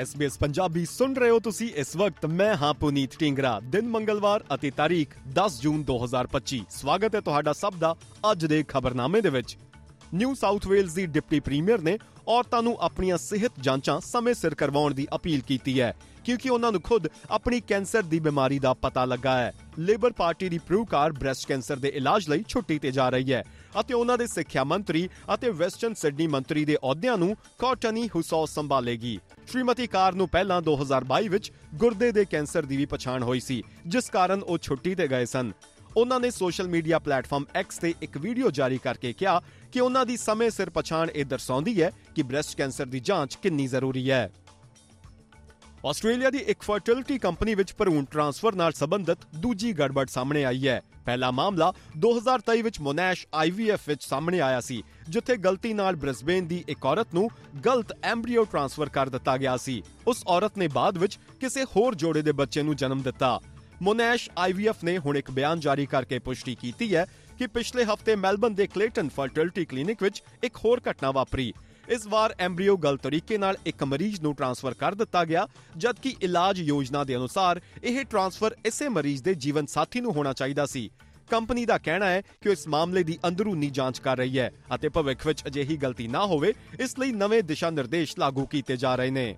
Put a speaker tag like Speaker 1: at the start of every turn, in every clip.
Speaker 1: SBS Punjabi ਸੁਣ ਰਹੇ ਹੋ ਤੁਸੀਂ ਇਸ ਵਕਤ। ਮੈਂ ਹਾਂ ਪੁਨੀਤ ਢਿੰਗਰਾ। ਦਿਨ ਮੰਗਲਵਾਰ ਅਤੇ ਤਾਰੀਖ 10 ਜੂਨ 2025। ਸਵਾਗਤ ਹੈ ਤੁਹਾਡਾ ਸਭ ਦਾ ਅੱਜ ਦੇ ਖਬਰਨਾਮੇ ਦੇ ਵਿੱਚ। ਨਿਊ ਸਾਊਥ ਵੇਲਜ਼ ਦੀ ਡਿਪਟੀ ਪ੍ਰੀਮੀਅਰ ਨੇ ਔਰਤਾਂ ਨੂੰ ਆਪਣੀਆਂ ਸਿਹਤ ਜਾਂਚਾਂ ਸਮੇਂ ਸਿਰ ਕਰਵਾਉਣ ਦੀ ਅਪੀਲ ਕੀਤੀ ਹੈ ਕਿਉਂਕਿ ਉਹਨਾਂ ਨੂੰ ਖੁਦ ਆਪਣੀ ਕੈਂਸਰ ਦੀ ਬਿਮਾਰੀ ਦਾ ਪਤਾ ਲੱਗਾ ਹੈ। ਲੇਬਰ ਪਾਰਟੀ ਦੀ ਪ੍ਰੋਕਾਰ ਬ੍ਰੈਸਟ ਕੈਂਸਰ ਦੇ ਇਲਾਜ ਲਈ ਛੁੱਟੀ ਤੇ ਜਾ ਰਹੀ ਹੈ ਅਤੇ ਉਹਨਾਂ ਦੇ ਸਿੱਖਿਆ ਮੰਤਰੀ ਅਤੇ ਵੈਸਟਰਨ ਸਿਡਨੀ ਮੰਤਰੀ ਦੇ ਅਹੁਦਿਆਂ ਨੂੰ ਕੋਰਟਨੀ ਹੁਸੌ ਸੰਭਾਲੇਗੀ। ਸ਼੍ਰੀਮਤੀ ਕਾਰ ਨੂੰ ਪਹਿਲਾਂ 2022 ਵਿੱਚ ਗੁਰਦੇ ਦੇ ਕੈਂਸਰ ਦੀ ਵੀ ਪਛਾਣ ਹੋਈ ਸੀ, ਜਿਸ ਕਾਰਨ ਉਹ ਛੁੱਟੀ ਤੇ ਗਏ ਸਨ। ਉਹਨਾਂ ਨੇ ਸੋਸ਼ਲ ਮੀਡੀਆ ਪਲੇਟਫਾਰਮ ਐਕਸ ਤੇ ਇੱਕ ਵੀਡੀਓ ਜਾਰੀ ਕਰਕੇ ਕਿਹਾ ਕਿ ਉਹਨਾਂ ਦੀ ਸਮੇਂ ਸਿਰ ਪਛਾਣ ਇਹ ਦਰਸਾਉਂਦੀ ਹੈ ਕਿ ਬ੍ਰੈਸਟ ਕੈਂਸਰ ਦੀ ਜਾਂਚ ਕਿੰਨੀ ਜ਼ਰੂਰੀ ਹੈ। ਆਸਟ੍ਰੇਲੀਆ ਦੀ ਇੱਕ ਫਰਟੀਲਿਟੀ ਕੰਪਨੀ ਵਿੱਚ ਭਰੂਣ ਟ੍ਰਾਂਸਫਰ ਨਾਲ ਸੰਬੰਧਿਤ ਦੂਜੀ ਗੜਬੜ ਸਾਹਮਣੇ ਆਈ ਹੈ। ਪਹਿਲਾ ਮਾਮਲਾ 2023 ਵਿੱਚ ਮੋਨੈਸ਼ IVF ਵਿੱਚ ਸਾਹਮਣੇ ਆਇਆ ਸੀ, ਜਿੱਥੇ ਗਲਤੀ ਨਾਲ ਬ੍ਰਿਸਬੇਨ ਦੀ ਇੱਕ ਔਰਤ ਨੂੰ ਗਲਤ ਐਮਬ੍ਰੀਓ ਟ੍ਰਾਂਸਫਰ ਕਰ ਦਿੱਤਾ ਗਿਆ ਸੀ। ਉਸ ਔਰਤ ਨੇ ਬਾਅਦ ਵਿੱਚ ਕਿਸੇ ਹੋਰ ਜੋੜੇ ਦੇ ਬੱਚੇ ਨੂੰ ਜਨਮ ਦਿੱਤਾ। ਮੋਨੈਸ਼ IVF ਨੇ ਹੁਣ ਇੱਕ ਬਿਆਨ ਜਾਰੀ ਕਰਕੇ ਪੁਸ਼ਟੀ ਕੀਤੀ ਹੈ ਕਿ ਪਿਛਲੇ ਹਫ਼ਤੇ ਮੈਲਬਨ ਦੇ ਕਲੇਟਨ ਫਰਟੀਲਿਟੀ ਕਲੀਨਿਕ ਵਿੱਚ ਇੱਕ ਹੋਰ ਘਟਨਾ ਵਾਪਰੀ। ਇਸ ਵਾਰ ਐਮਬ੍ਰੀਓ ਗਲਤ ਤਰੀਕੇ ਨਾਲ ਇੱਕ ਮਰੀਜ਼ ਨੂੰ ਟ੍ਰਾਂਸਫਰ ਕਰ ਦਿੱਤਾ ਗਿਆ, ਜਦਕਿ ਇਲਾਜ ਯੋਜਨਾ ਦੇ ਅਨੁਸਾਰ ਇਹ ਟ੍ਰਾਂਸਫਰ ਇਸੇ ਮਰੀਜ਼ ਦੇ ਜੀਵਨ ਸਾਥੀ ਨੂੰ ਹੋਣਾ ਚਾਹੀਦਾ ਸੀ। ਕੰਪਨੀ ਦਾ ਕਹਿਣਾ ਹੈ ਕਿ ਉਹ ਇਸ ਮਾਮਲੇ ਦੀ ਅੰਦਰੂਨੀ ਜਾਂਚ ਕਰ ਰਹੀ ਹੈ ਅਤੇ ਭਵਿੱਖ ਵਿੱਚ ਅਜਿਹੀ ਗਲਤੀ ਨਾ ਹੋਵੇ, ਇਸ ਲਈ ਨਵੇਂ ਦਿਸ਼ਾ ਨਿਰਦੇਸ਼ ਲਾਗੂ ਕੀਤੇ ਜਾ ਰਹੇ ਨੇ।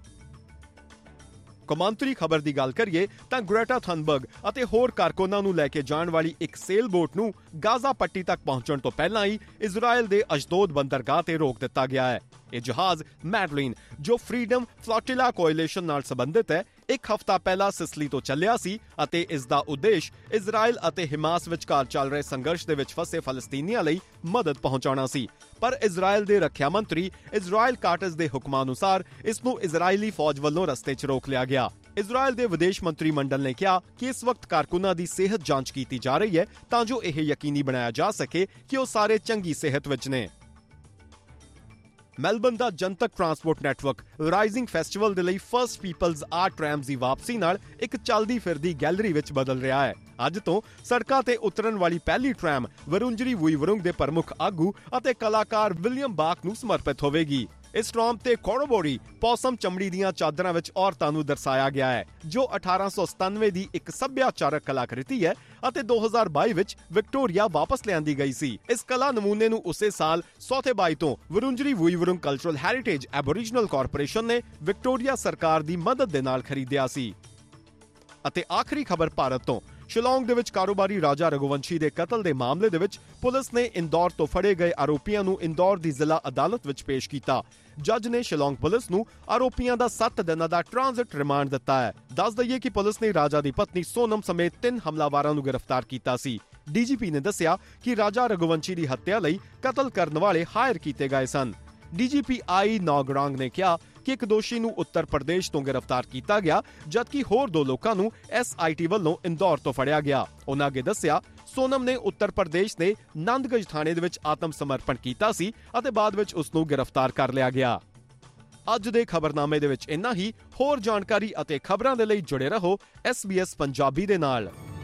Speaker 1: ਕੌਮਾਂਤਰੀ ਖਬਰ ਦੀ ਗੱਲ ਕਰੀਏ ਤਾਂ ਗ੍ਰੇਟਾ ਥਨਬਰਗ ਅਤੇ ਹੋਰ ਕਾਰਕੁਨਾਂ ਨੂੰ ਲੈ ਕੇ ਜਾਣ ਵਾਲੀ ਇੱਕ ਸੇਲ ਬੋਟ ਨੂੰ ਗਾਜ਼ਾ ਪੱਟੀ ਤੱਕ ਪਹੁੰਚਣ ਤੋਂ ਪਹਿਲਾਂ ਹੀ ਇਜ਼ਰਾਈਲ ਦੇ ਅਸ਼ਦੋਦ ਬੰਦਰਗਾਹ ਤੇ ਰੋਕ ਦਿੱਤਾ ਗਿਆ ਹੈ। ਇਹ ਜਹਾਜ਼ ਮੈਡਲਿਨ, ਜੋ ਫਰੀडम ਫਲੋਟਿਲਾ ਕੋਅਲੀਸ਼ਨ ਨਾਲ ਸੰਬੰਧਿਤ ਹੈ, ਇੱਕ ਹਫ਼ਤਾ ਪਹਿਲਾਂ ਸਿਸਲੀ ਤੋਂ ਚੱਲਿਆ ਸੀ ਅਤੇ ਇਸ ਦਾ ਉਦੇਸ਼ ਇਜ਼ਰਾਈਲ ਅਤੇ ਹਮਾਸ ਵਿਚਕਾਰ ਚੱਲ ਰਹੇ ਸੰਘਰਸ਼ ਦੇ ਵਿੱਚ ਫਸੇ ਫਲਸਤੀਨੀਆਂ ਲਈ ਮਦਦ ਪਹੁੰਚਾਉਣਾ ਸੀ। ਪਰ ਇਜ਼ਰਾਈਲ ਦੇ ਰੱਖਿਆ ਮੰਤਰੀ ਇਜ਼ਰਾਈਲ ਕਾਟਜ਼ ਦੇ ਹੁਕਮਾਂ ਅਨੁਸਾਰ ਇਸ ਨੂੰ ਇਜ਼ਰਾਈਲੀ ਫੌਜ ਵੱਲੋਂ ਰਸਤੇ 'ਚ ਰੋਕ ਲਿਆ ਗਿਆ। ਇਜ਼ਰਾਈਲ ਦੇ ਵਿਦੇਸ਼ ਮੰਤਰੀ ਮੰਡਲ ਨੇ ਕਿਹਾ ਕਿ ਇਸ ਵਕਤ ਕਾਰਕੁਨਾਂ ਦੀ ਸਿਹਤ ਜਾਂਚ ਕੀਤੀ ਜਾ ਰਹੀ ਹੈ ਤਾਂ ਜੋ ਇਹ ਯਕੀਨੀ ਬਣਾਇਆ ਜਾ ਸਕੇ ਕਿ ਉਹ ਸਾਰੇ ਚੰਗੀ ਸਿਹਤ ਵਿੱਚ ਨੇ। ਮੈਲਬਨ ਦਾ ਜਨਤਕ ਟਰਾਂਸਪੋਰਟ ਨੈਟਵਰਕ ਰਾਈਜ਼ਿੰਗ ਫੈਸਟੀਵਲ ਦੇ ਲਈ ਫਰਸਟ ਪੀਪਲਜ਼ ਆਰਟ ਟ੍ਰੈਮਸ ਦੀ ਵਾਪਸੀ ਨਾਲ ਇੱਕ ਚੱਲਦੀ ਫਿਰਦੀ ਗੈਲਰੀ ਵਿੱਚ ਬਦਲ ਰਿਹਾ ਹੈ। ਅੱਜ ਤੋਂ ਸੜਕਾਂ ਤੇ ਉਤਰਨ ਵਾਲੀ ਪਹਿਲੀ ਟ੍ਰੈਮ ਵਰੁੰਜਰੀ ਵੁਈਵਰੁੰਗ ਦੇ ਪ੍ਰਮੁੱਖ ਆਗੂ ਅਤੇ ਕਲਾਕਾਰ ਵਿਲੀਅਮ ਬਾਕ ਨੂੰ ਸਮਰਪਿਤ ਹੋਵੇਗੀ। ਇਸ ਟ੍ਰੈਮ ਤੇ ਕੋਰੋਬੋਰੀ ਪੌਸਮ ਚਮੜੀ ਦੀਆਂ ਚਾਦਰਾਂ ਵਿੱਚ ਔਰਤਾਂ ਨੂੰ ਦਰਸਾਇਆ ਗਿਆ ਹੈ, ਜੋ 1897 ਦੀ ਇੱਕ ਸੱਭਿਆਚਾਰਕ ਕਲਾਕ੍ਰਿਤੀ ਹੈ ਅਤੇ 2022 ਵਿੱਚ ਵਿਕਟੋਰੀਆ ਵਾਪਸ ਲਿਆਂਦੀ ਗਈ ਸੀ। ਇਸ ਕਲਾ ਨਮੂਨੇ ਨੂੰ ਉਸੇ ਸਾਲ ਸੌਥੇਬਾਈ ਤੋਂ Wurundjeri Woiwurrung Cultural Heritage Aboriginal Corporation ਨੇ ਵਿਕਟੋਰੀਆ ਸਰਕਾਰ ਦੀ ਮਦਦ ਦੇ ਨਾਲ ਖਰੀਦਿਆ ਸੀ। ਅਤੇ ਆਖਰੀ ਖਬਰ ਭਾਰਤ ਤੋਂ। ਸ਼ਿਲੌਂਗ ਦੇ ਵਿੱਚ ਕਾਰੋਬਾਰੀ ਰਾਜਾ ਰਘੁਵੰਸ਼ੀ ਦੇ ਕਤਲ ਦੇ ਮਾਮਲੇ ਦੇ ਵਿੱਚ ਪੁਲਿਸ ਨੇ ਇੰਦੌਰ ਤੋਂ ਫੜੇ ਗਏ ਆਰੋਪੀਆਂ ਨੂੰ ਇੰਦੌਰ ਦੀ ਜ਼ਿਲ੍ਹਾ ਅਦਾਲਤ ਵਿੱਚ ਪੇਸ਼ ਕੀਤਾ। ਜੱਜ ਨੇ ਸ਼ਿਲੌਂਗ ਪੁਲਿਸ ਨੂੰ ਆਰੋਪੀਆਂ ਦਾ 7 ਦਿਨਾਂ ਦਾ ਟ੍ਰਾਂਜ਼ਿਟ ਰਿਮਾਂਡ ਦਿੱਤਾ ਹੈ। ਦੱਸ ਦਈਏ ਕਿ ਪੁਲਿਸ ਨੇ ਰਾਜਾ ਦੀ ਪਤਨੀ ਸੋਨਮ ਸਮੇਤ 3 ਹਮਲਾਵਾਰਾਂ ਨੂੰ ਗ੍ਰਿਫਤਾਰ ਕੀਤਾ ਸੀ। DGP ਨੇ ਦੱਸਿਆ ਕਿ ਰਾਜਾ ਰਘੁਵੰਸ਼ੀ ਦੀ ਹੱਤਿਆ ਲਈ ਕਤਲ ਕਰਨ ਵਾਲੇ ਹਾਇਰ ਕੀਤੇ ਗਏ ਸਨ। DGP I ਨੌਗਰਾਂਗ ਨੇ ਕਿਹਾ ਕਿ ਇੱਕ ਦੋਸ਼ੀ ਨੂੰ ਉੱਤਰ ਪ੍ਰਦੇਸ਼ ਤੋਂ ਗ੍ਰਿਫਤਾਰ ਕੀਤਾ ਗਿਆ, ਜਦਕਿ ਹੋਰ 2 ਲੋਕਾਂ ਨੂੰ SIT ਵੱਲੋਂ ਇੰਦੌਰ ਤੋਂ ਫੜਿਆ ਗਿਆ। ਉਹਨਾਂ ਅੱਗੇ ਦੱਸਿਆ, ਸੋਨਮ ਨੇ ਉੱਤਰ ਪ੍ਰਦੇਸ਼ ਦੇ ਨੰਦਗੰਜ ਥਾਣੇ ਦੇ ਵਿੱਚ ਆਤਮ ਸਮਰਪਣ ਕੀਤਾ ਸੀ ਅਤੇ ਬਾਅਦ ਵਿੱਚ ਉਸ ਨੂੰ ਗ੍ਰਿਫਤਾਰ ਕਰ ਲਿਆ ਗਿਆ। ਅੱਜ ਦੇ ਖਬਰਨਾਮੇ ਦੇ ਵਿੱਚ ਇੰਨਾ ਹੀ। ਹੋਰ ਜਾਣਕਾਰੀ ਅਤੇ ਖਬਰਾਂ ਦੇ ਲਈ ਜੁੜੇ ਰਹੋ SBS ਪੰਜਾਬੀ ਦੇ ਨਾਲ।